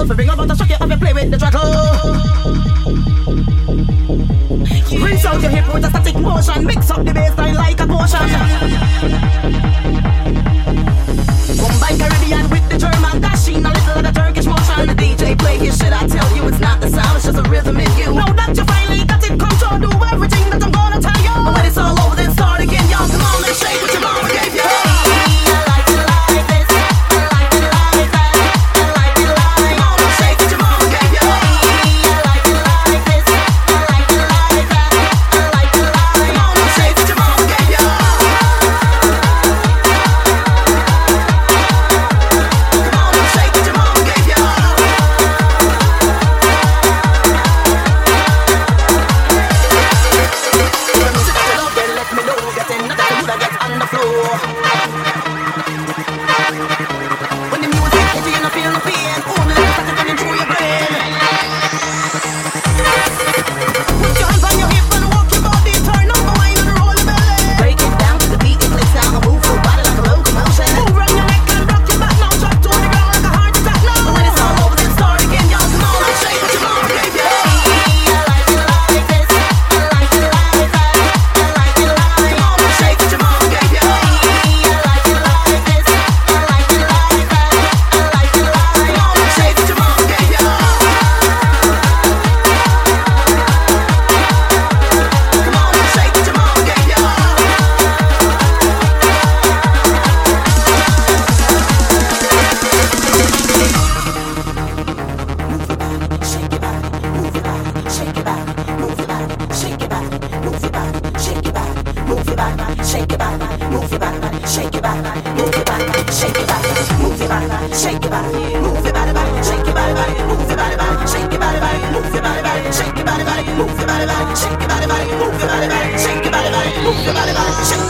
for ring about to shock you up and play with the throttle. Rinse out your hip with a static motion. Mix up the bassline like a potion. Combine Caribbean with the German dashing. A little of the Turkish motion. The DJ play his shit, I tell you it's not the sound, it's just a rhythm in you. Now that you finally got it, control, do everything that I'm gonna tell you. But when it's all over, then start again, y'all. Come on and shake what your mama gave you. Shake your body, shake